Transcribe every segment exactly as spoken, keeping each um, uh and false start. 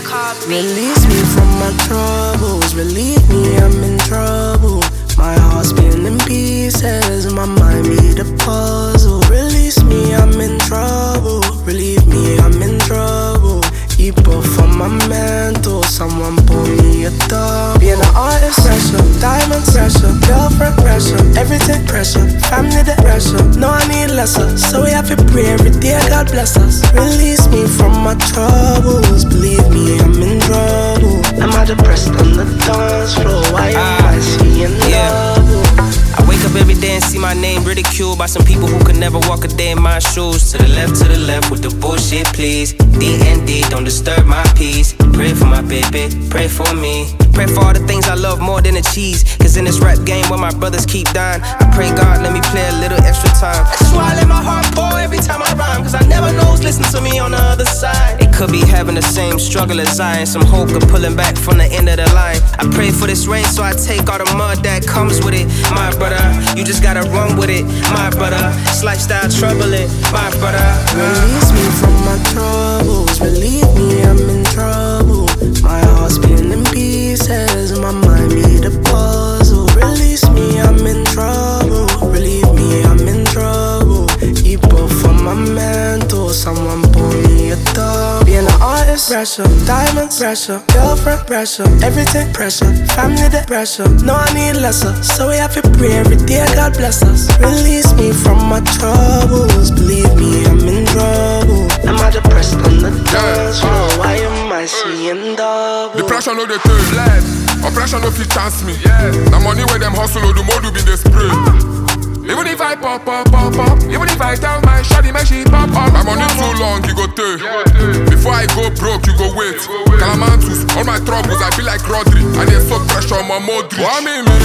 Release me from my troubles, relieve me, I'm in trouble. My heart's been in pieces, my mind be the puzzle. Release me, I'm in trouble, relieve me, I'm in trouble. Keep off on my mental, someone pull me a dog. Being an artist, pressure, diamonds, pressure, girlfriend, pressure, everything pressure, family, the pressure. No, I need lesser, so we have to pray every day, God bless us. Release me from my troubles, believe me, I'm in trouble. Am I depressed on the dance floor? Why am I seeing double? I wake up every day and see my name ridiculed by some people who could never walk a day in my shoes. To the left, to the left with the bullshit, please. D and D, don't disturb my peace. Pray for my baby, pray for me. Pray for all the things I love more than the cheese. Cause in this rap game where my brothers keep dying, I pray God let me play a little extra time. That's why I let my heart pour every time I rhyme. Cause I never know who's listening to me on the other side. They could be having the same struggle as I, and some hope of pulling back from the end of the line. I pray for this rain so I take all the mud that comes with it. My brother, you just gotta run with it. My brother, it's lifestyle troubling. My brother, release me from my troubles, relieve me, I'm in trouble. My heart's been in pieces, my mind be the puzzle. Release me, I'm in trouble, relieve me, I'm in trouble. Keep off on my mental, someone pull me a dog. Being an artist, pressure, diamonds, pressure, girlfriend, pressure, everything pressure, family, the pressure. No, I need lesser, so we have to pray every day, God bless us. Release me from my troubles, believe me, I'm in trouble. Am I depressed on the dance floor? Why am I seeing double? Depression no dey take life, oppression no fit chance me. Yeah. The money where them hustle, no do more do be the spray. Even if I pop, pop, pop, pop, even if I tell my shawty make she pop up, my money too long, you go take. Before I go broke, you go wait. Calamantus, all my troubles, I feel like Rodri. I dey suck pressure on my Modric. One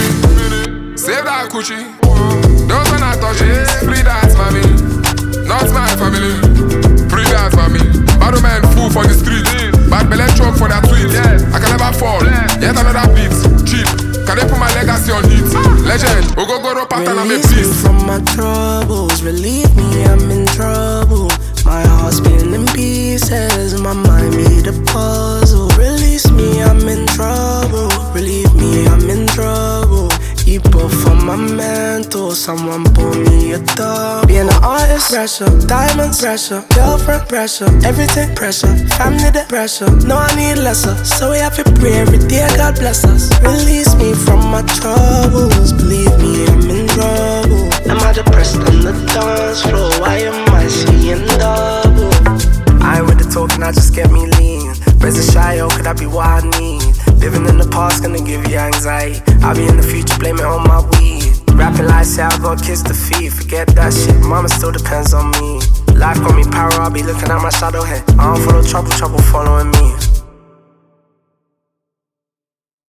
minute, save that coochie. Don't wanna touch it, free that family, not my family. Free that family. Bad man fool for the street, bad belly choke for that tweet. I can never fall, yet another beat, cheap. Can they put my legacy on it? Legend, we go go pattern and make peace. Release me from my troubles, relieve me, I'm in trouble. My heart's been in pieces, my mind be the puzzle. Release me, I'm in trouble, relieve me, I'm in trouble. Keep off on my mental, someone pull me a dog. Being an artist, pressure, diamonds, pressure, girlfriend, pressure, everything pressure, family, the pressure. No, I need lesser, so we have to pray every day, God bless us. Release me from my troubles, believe me, I'm in trouble. Am I depressed on the dance floor? Why am I seeing double? I ain't with the talking, I just get me lean. Raise a shy, oh, could that be what I need? Living in the past gonna give you anxiety. I'll be in the future, blame it on my weed. Rapping like say I got kiss the feet. Forget that shit, mama still depends on me. Life got me power, I'll be looking at my shadow head. I don't follow trouble, trouble following me.